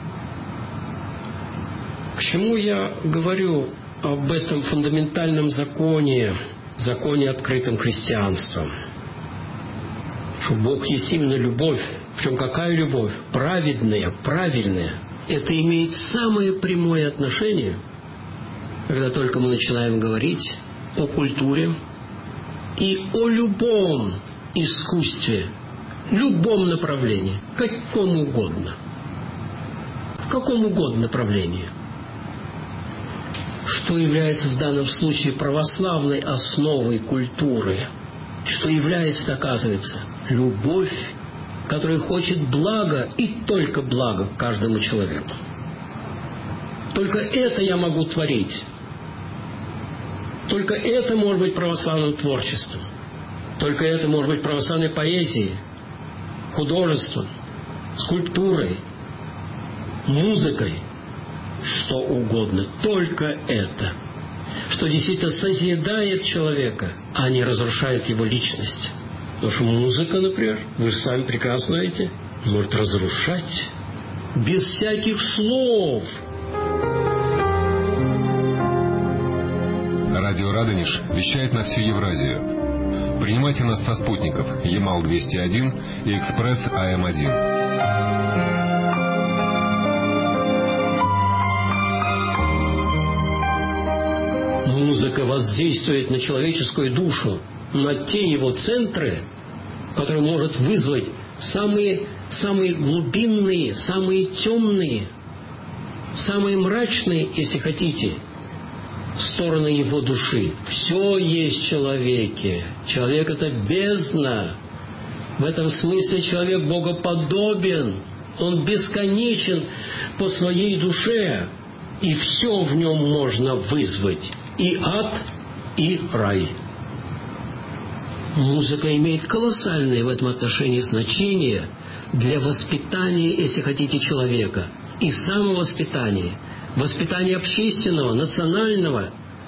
К чему я говорю об этом фундаментальном законе, законе, открытым христианством? Что Бог есть именно любовь. Причем какая любовь? Праведная, правильная. Это имеет самое прямое отношение, когда только мы начинаем говорить о культуре и о любом искусстве, любом направлении, каком угодно. В каком угодно направлении. Что является в данном случае православной основой культуры? Что является, оказывается, любовь, который хочет блага и только блага каждому человеку. Только это я могу творить. Только это может быть православным творчеством. Только это может быть православной поэзией, художеством, скульптурой, музыкой, что угодно. Только это. Что действительно созидает человека, а не разрушает его личность. Потому что музыка, например, вы же сами прекрасно знаете, может разрушать без всяких слов. Радио Радонеж вещает на всю Евразию. Принимайте нас со спутников Ямал двести один и Экспресс А М один. Музыка воздействует на человеческую душу, на те его центры, которые может вызвать самые, самые глубинные, самые темные, самые мрачные, если хотите, стороны его души. Все есть в человеке. Человек — это бездна. В этом смысле человек богоподобен. Он бесконечен по своей душе. И все в нем можно вызвать. И ад, и рай. Музыка имеет колоссальное в этом отношении значение для воспитания, если хотите, человека. И самовоспитания, воспитания общественного, национального.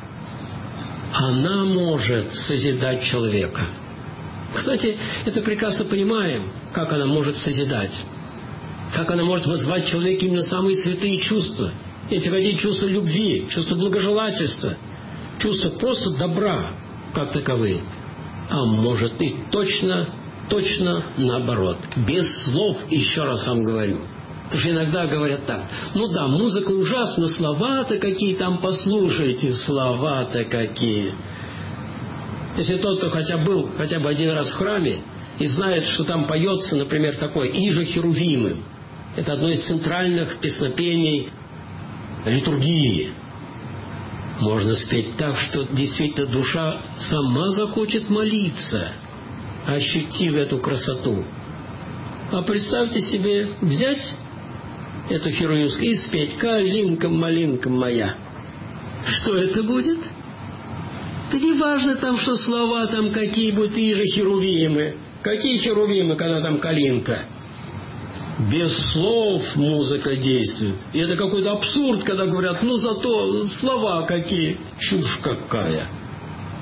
Она может созидать человека. Кстати, это прекрасно понимаем, как она может созидать. Как она может вызвать в человеке именно самые святые чувства. Если хотите, чувство любви, чувство благожелательства, чувство просто добра, как таковые. А может и точно, точно наоборот. Без слов, еще раз вам говорю. Потому что иногда говорят так: ну да, музыка ужасна, слова-то какие там, послушайте, слова-то какие. Если тот, кто хотя был хотя бы один раз в храме и знает, что там поется, например, такое «Иже Херувимы». Это одно из центральных песнопений литургии. Можно спеть так, что действительно душа сама захочет молиться, ощутив эту красоту. А представьте себе взять эту херувимскую и спеть «Калинка, малинка моя». Что это будет? Да не важно там, что слова там какие будут, и же херувимы. Какие херувимы, когда там калинка? Без слов музыка действует. И это какой-то абсурд, когда говорят: ну зато слова какие. Чушь какая.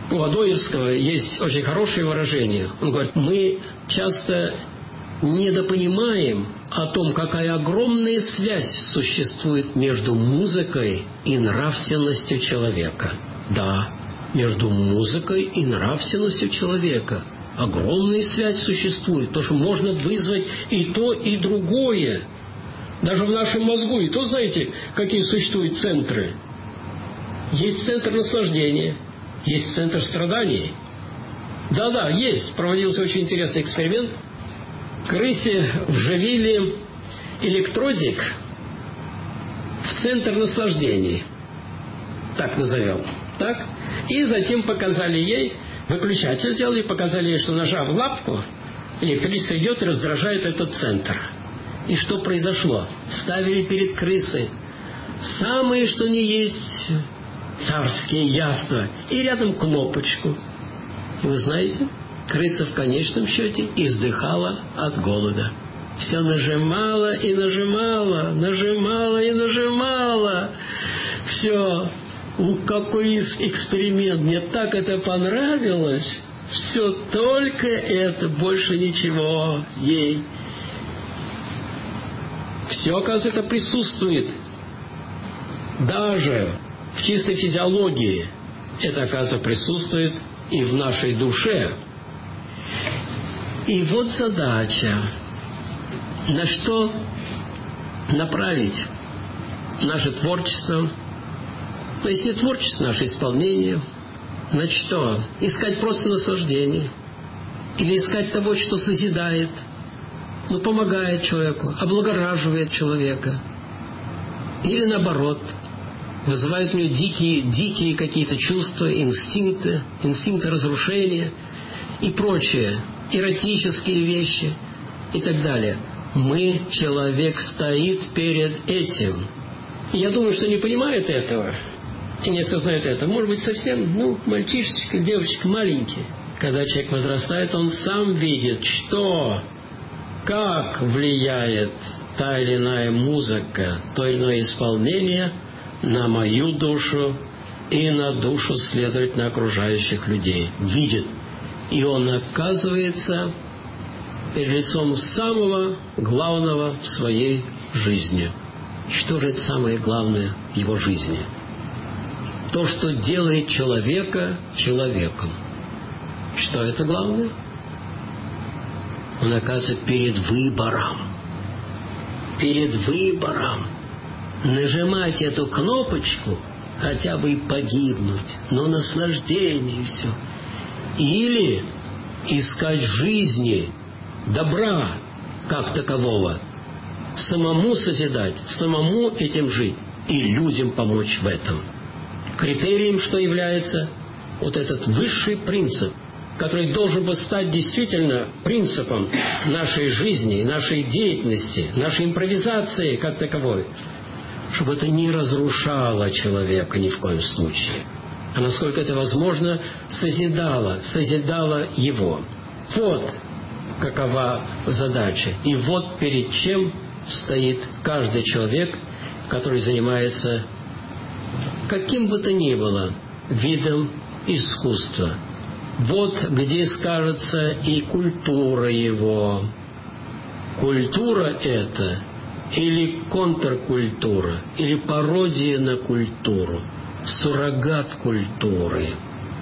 У Адоевского есть очень хорошее выражение. Он говорит, мы часто недопонимаем о том, какая огромная связь существует между музыкой и нравственностью человека. Да, между музыкой и нравственностью человека огромная связь существует, потому что можно вызвать и то, и другое. Даже в нашем мозгу. И то, знаете, какие существуют центры. Есть центр наслаждения, есть центр страданий. Да-да, есть. Проводился очень интересный эксперимент. Крысе вживили электродик в центр наслаждений. Так назовем. Так? И затем показали ей, выключатель делали, показали ей, что, нажав лапку, электричество идет и раздражает этот центр. И что произошло? Ставили перед крысой самые, что ни есть, царские яства. И рядом кнопочку. И вы знаете, крыса в конечном счете издыхала от голода. Все нажимала и нажимала, нажимала и нажимала. Все. У какой эксперимент. Мне так это понравилось. Все только это, больше ничего ей. Все, оказывается, это присутствует. Даже в чистой физиологии это, оказывается, присутствует и в нашей душе. И вот задача, на что направить наше творчество, то есть не творчество, наше исполнение, на что? Искать просто наслаждение, или искать того, что созидает, ну, помогает человеку, облагораживает человека, или наоборот, вызывает у него дикие, дикие какие-то чувства, инстинкты, инстинкты разрушения и прочее, эротические вещи и так далее. Мы, человек, стоит перед этим. И я думаю, что не понимает этого и не осознает это. Может быть, совсем, ну, мальчишечка, девочка маленький. Когда человек возрастает, он сам видит, что, как влияет та или иная музыка, то или иное исполнение на мою душу и на душу, следовательно, окружающих людей. Видит. И он оказывается перед лицом самого главного в своей жизни. Что же это самое главное в его жизни? То, что делает человека человеком. Что это главное? Он оказывается перед выбором. Перед выбором. Нажимать эту кнопочку, хотя бы и погибнуть, но наслаждение все. Или искать жизни, добра как такового, самому созидать, самому этим жить и людям помочь в этом. Критерием, что является вот этот высший принцип, который должен бы стать действительно принципом нашей жизни, нашей деятельности, нашей импровизации как таковой, чтобы это не разрушало человека ни в коем случае, а насколько это возможно, созидало, созидало его. Вот какова задача. И вот перед чем стоит каждый человек, который занимается каким бы то ни было видом искусства. Вот где скажется и культура его. Культура это или контркультура, или пародия на культуру, суррогат культуры.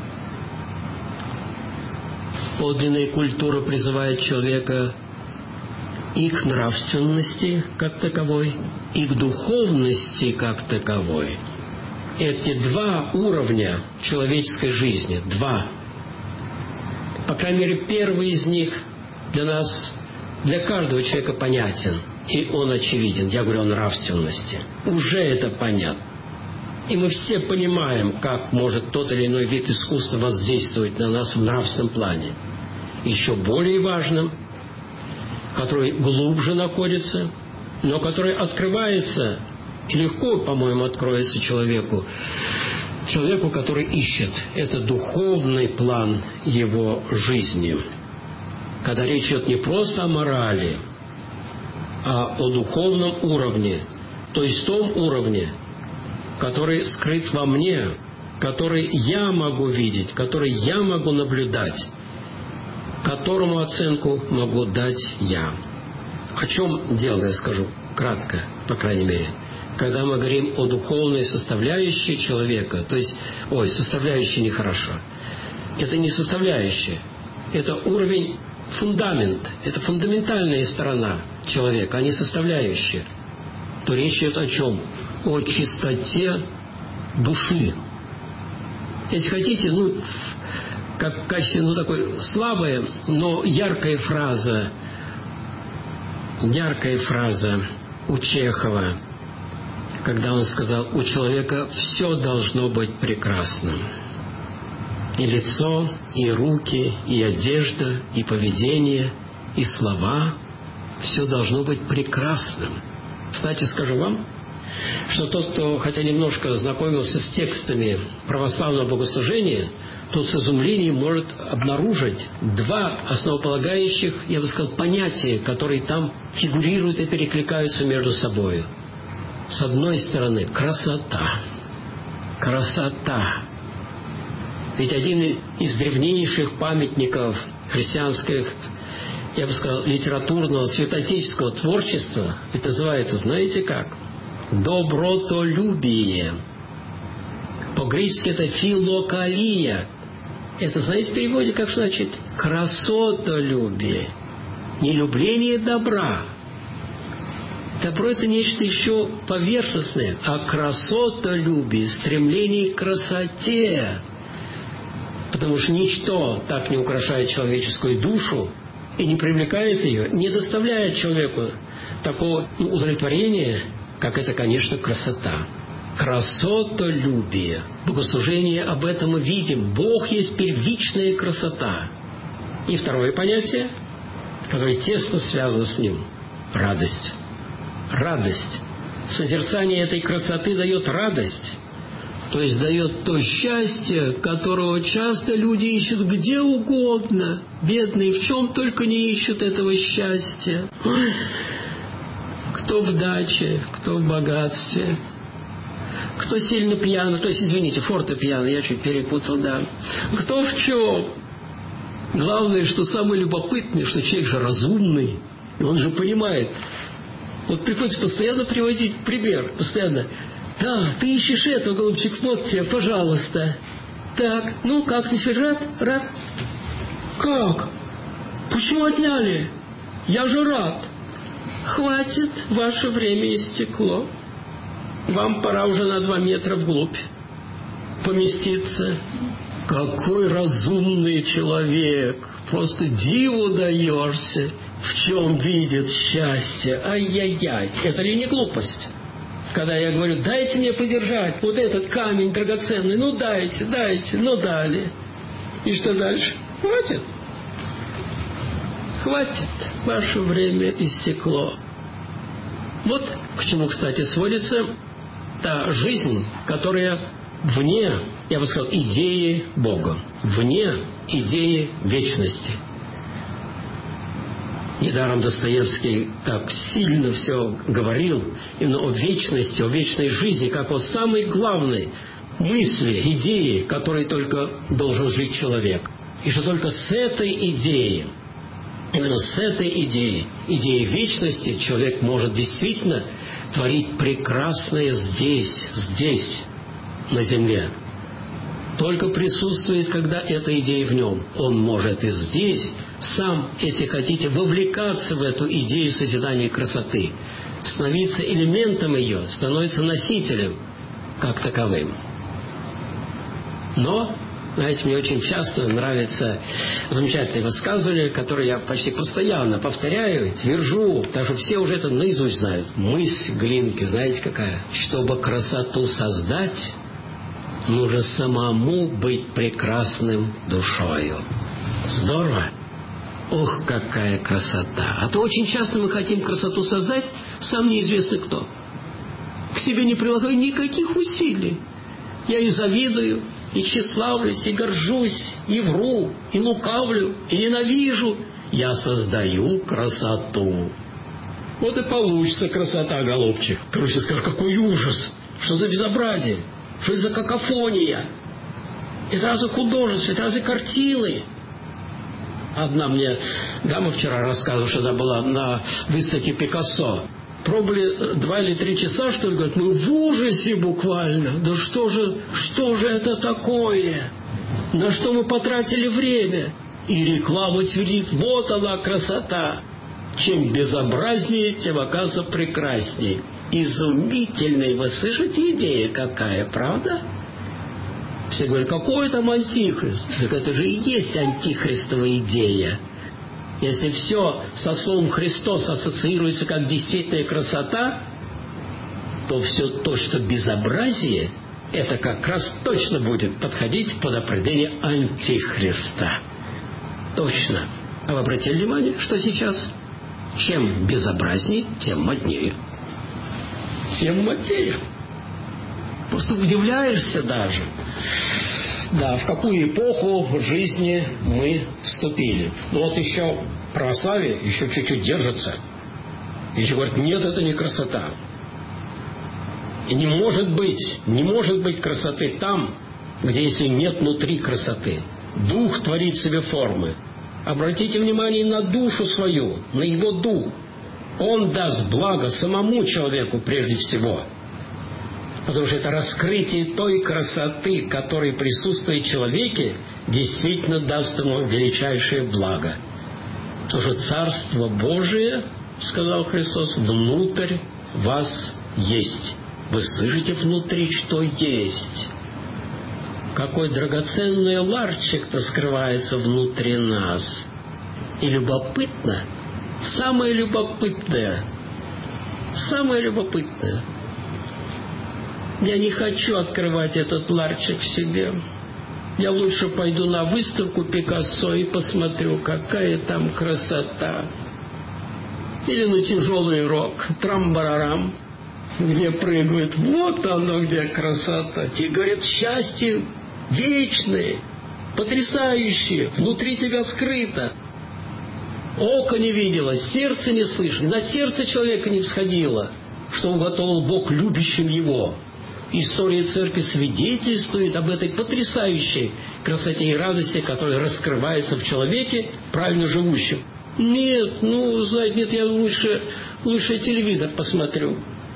Подлинная культура призывает человека и к нравственности как таковой, и к духовности как таковой. Эти два уровня человеческой жизни, два. По крайней мере, первый из них для нас, для каждого человека понятен, и он очевиден. Я говорю о нравственности. Уже это понятно. И мы все понимаем, как может тот или иной вид искусства воздействовать на нас в нравственном плане. Еще более важным, который глубже находится, но который открывается, и легко, по-моему, откроется человеку, человеку, который ищет. Это духовный план его жизни. Когда речь идет не просто о морали, а о духовном уровне, то есть том уровне, который скрыт во мне, который я могу видеть, который я могу наблюдать, которому оценку могу дать я. О чем дело, я скажу кратко, по крайней мере. Когда мы говорим о духовной составляющей человека, то есть, ой, составляющая нехорошо. Это не составляющая, это уровень, фундамент, это фундаментальная сторона человека, а не составляющая. То речь идет о чем? О чистоте души. Если хотите, ну, как в качестве, ну, такой слабая, но яркая фраза, яркая фраза у Чехова, когда он сказал, у человека все должно быть прекрасным. И лицо, и руки, и одежда, и поведение, и слова. Все должно быть прекрасным. Кстати, скажу вам, что тот, кто хотя немножко знакомился с текстами православного богослужения, тот с изумлением может обнаружить два основополагающих, я бы сказал, понятия, которые там фигурируют и перекликаются между собой. С одной стороны, красота. Красота. Ведь один из древнейших памятников христианских, я бы сказал, литературного, святоотеческого творчества, это называется, знаете как? Добротолюбие. По-гречески это филокалия. Это, знаете, в переводе как значит? Красотолюбие. Не любление добра. Добро – это нечто еще поверхностное, а красотолюбие, стремление к красоте. Потому что ничто так не украшает человеческую душу и не привлекает ее, не доставляет человеку такого, ну, удовлетворения, как это, конечно, красота. Красотолюбие. Богослужение об этом мы видим. Бог есть первичная красота. И второе понятие, которое тесно связано с ним – радость. Радость. Созерцание этой красоты дает радость. То есть дает то счастье, которого часто люди ищут где угодно. Бедные в чем только не ищут этого счастья. Кто в даче, кто в богатстве, кто сильно пьяный, то есть, извините, фортепиано, я чуть перепутал, да. Кто в чем? Главное, что самое любопытное, что человек же разумный, и он же понимает. Вот приходится постоянно приводить пример, постоянно. Да, ты ищешь этого, голубчик, вот тебе, пожалуйста. Так, ну как, ты теперь рад? Рад? Как? Почему отняли? Я же рад. Хватит, ваше время истекло. Вам пора уже на два метра вглубь поместиться. Какой разумный человек. Просто диву даешься, в чем видит счастье. Ай-яй-яй. Это ли не глупость? Когда я говорю, дайте мне подержать вот этот камень драгоценный. Ну дайте, дайте, ну дали. И что дальше? Хватит. Хватит. Ваше время истекло. Вот к чему, кстати, сводится та жизнь, которая вне, я бы сказал, идеи Бога, вне идеи вечности. Недаром Достоевский так сильно все говорил именно о вечности, о вечной жизни, как о самой главной мысли, идее, которой только должен жить человек. И что только с этой идеей, именно с этой идеей, идеей вечности, человек может действительно творить прекрасное здесь, здесь, на земле. Только присутствует, когда эта идея в нем. Он может и здесь сам, если хотите, вовлекаться в эту идею созидания красоты, становиться элементом ее, становится носителем как таковым. Но, знаете, мне очень часто нравятся замечательные высказывания, которые я почти постоянно повторяю, твержу, потому что все уже это наизусть знают. Мысль Глинки, знаете какая? Чтобы красоту создать, нужно самому быть прекрасным душою. Здорово! Ох, какая красота! А то очень часто мы хотим красоту создать, сам неизвестно кто. К себе не прилагаю никаких усилий. Я и завидую, и тщеславлюсь, и горжусь, и вру, и лукавлю, и ненавижу. Я создаю красоту. Вот и получится красота, голубчик. Короче, скажу, какой ужас! Что за безобразие? Что это за какофония? Это разве художество, это разве картины? Одна мне дама вчера рассказывала, что она была на выставке Пикассо. Пробовали два или три часа, что ли, говорят, мы в ужасе буквально. Да что же, что же это такое? На что мы потратили время? И реклама твердит, вот она красота. Чем безобразнее, тем оказывается прекраснее. Изумительная, вы слышите, идея какая, правда? Все говорят, какой там антихрист? Так это же и есть антихристовая идея. Если все со словом «Христос» ассоциируется как действительная красота, то все то, что безобразие, это как раз точно будет подходить под определение антихриста. Точно. А вы обратили внимание, что сейчас? Чем безобразнее, тем моднее. Тем моднее. Просто удивляешься даже. Да, в какую эпоху жизни мы вступили. Ну вот еще православие еще чуть-чуть держится. И еще говорят, нет, это не красота. И не может быть, не может быть красоты там, где если нет внутри красоты. Дух творит себе формы. Обратите внимание на душу свою, на его дух. Он даст благо самому человеку прежде всего. Потому что это раскрытие той красоты, которая присутствует в человеке, действительно даст ему величайшее благо. Потому что Царство Божие, сказал Христос, внутрь вас есть. Вы слышите внутри, что есть. Какой драгоценный ларчик-то скрывается внутри нас. И любопытно, самое любопытное, самое любопытное, я не хочу открывать этот ларчик в себе. Я лучше пойду на выставку Пикассо и посмотрю, какая там красота. Или на тяжелый рок, трам-барарам, где прыгают. Вот оно, где красота. Те говорят, счастье вечное, потрясающее, внутри тебя скрыто. Око не видело, сердце не слышало, на сердце человека не всходило, что уготовил Бог любящим его. История церкви свидетельствует об этой потрясающей красоте и радости, которая раскрывается в человеке, правильно живущем. Нет, ну, знаете, нет, я лучше, лучше телевизор посмотрю.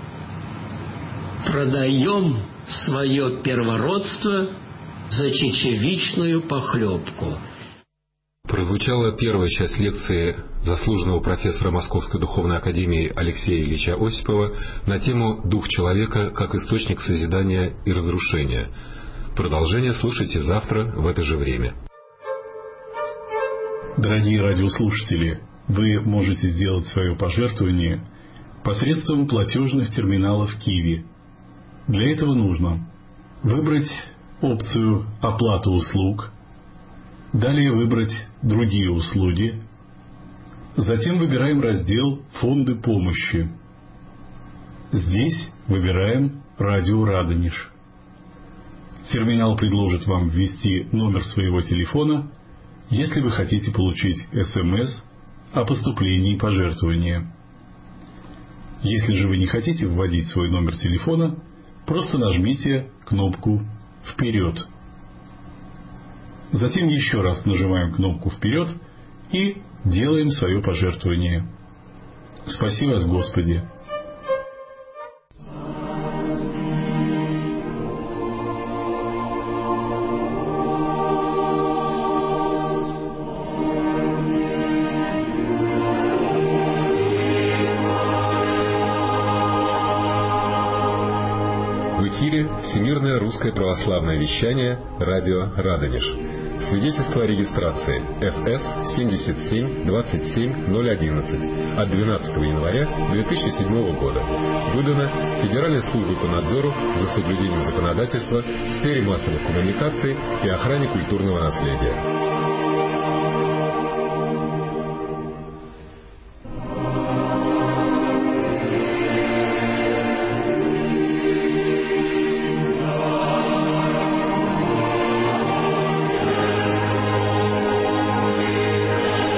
Продаем свое первородство за чечевичную похлебку. Прозвучала первая часть лекции заслуженного профессора Московской духовной академии Алексея Ильича Осипова на тему «Дух человека как источник созидания и разрушения». Продолжение слушайте завтра в это же время. Дорогие радиослушатели, вы можете сделать свое пожертвование посредством платежных терминалов Киви. Для этого нужно выбрать опцию «Оплата услуг», далее выбрать «Другие услуги», затем выбираем раздел «Фонды помощи». Здесь выбираем «Радио Радонеж». Терминал предложит вам ввести номер своего телефона, если вы хотите получить СМС о поступлении пожертвования. Если же вы не хотите вводить свой номер телефона, просто нажмите кнопку «Вперед». Затем еще раз нажимаем кнопку «Вперед» и делаем свое пожертвование. Спаси вас, Господи! В эфире Всемирное русское православное вещание «Радио Радонеж». Свидетельство о регистрации эф эс семьдесят семь двадцать семь ноль одиннадцать от двенадцатого января две тысячи седьмого года. Выдано Федеральной службой по надзору за соблюдением законодательства в сфере массовых коммуникаций и охране культурного наследия.